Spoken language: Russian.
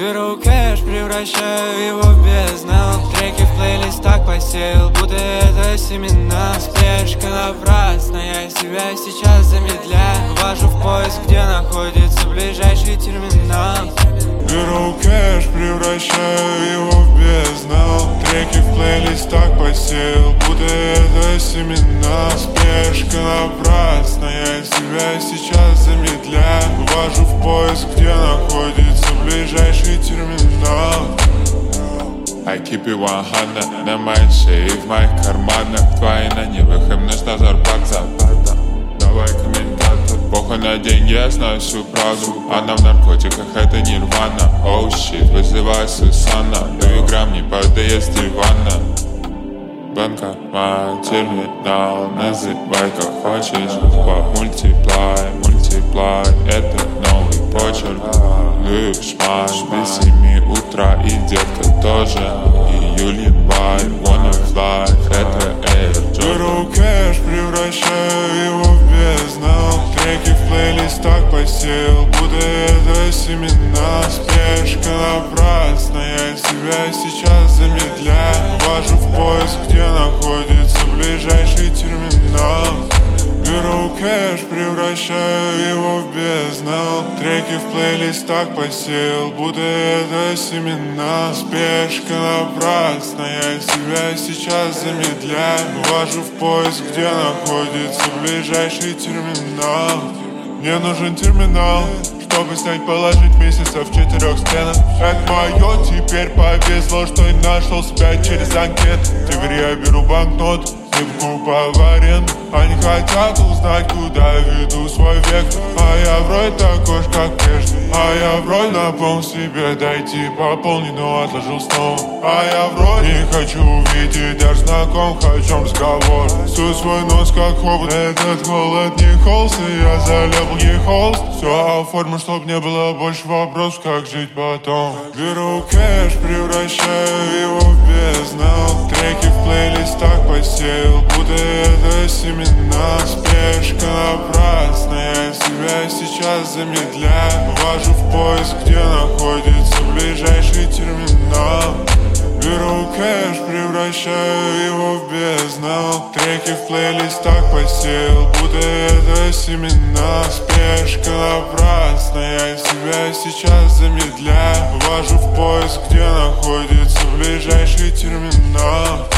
Беру кэш, превращаю его в бездну. Треки в плейлист так посеял, будто это семена. Спешка напрасная, я себя сейчас замедляю. Ввожу в поиск, где находится ближайший терминал. Беру кэш, превращаю его в бездну. Треки в плейлист так посеял, будто это семена. Спешка напрасная, я себя сейчас замедляю. Ввожу в поиск, где находится ближайший терминал. I keep it 100, на майнше и в моих карманах. Твои на нивах, им нужна зарплата. Давай комментатор. Похуй на деньги, я знаю всю правду. Она в наркотиках, это нирвана. Оу щит, вызывай Сусана. Даю грамм, не падая с дивана. Банкомат, терминал, называй как хочешь. Мультиплай, мультиплай, это новый почерк. Лишь матч до 7 утра и детка тоже. Июль, январь, wanna fly, это Air Jordan. Беру кэш, превращаю его в бездну. Треки в плейлист так посеял, будто это семена. Спешка напрасная, я себя сейчас замедляю. Ввожу в поиск, где находится ближайший терминал. Беру кэш, превращаю его в бездну. Треки в плейлист так посеял, будто это семена. Спешка напрасная, я себя сейчас замедляю. Ввожу в поиск, где находится ближайший терминал. Мне нужен терминал, чтобы снять, положить месяца в 4 стенах. Это мое, теперь повезло, что я нашел себя через анкет. Теперь я беру банкнот, по в аренду. Они хотят узнать, куда веду свой век. А я вроде такой ж, как прежде. А я вроде напомнил себе дойти, пополнить, но отложил снова. А я вроде не хочу увидеть даже знаком, хочу разговор. Суть свой нос как хобот. Этот холод не холст, и я залепал ей холст. Все оформил, чтоб не было больше вопросов, как жить потом. Беру кэш, превращаю его в бездну. Треки в плейлист так посеял, будто это семена. Спешка напрасная, я себя сейчас замедляю. Ввожу в поиск, где находится ближайший терминал. Беру кэш, превращаю его в бездну. Треки в плейлист так посеял, будто это семена. Спешка напрасная, я себя сейчас замедляю. Ввожу в поиск, где находится ближайший терминал.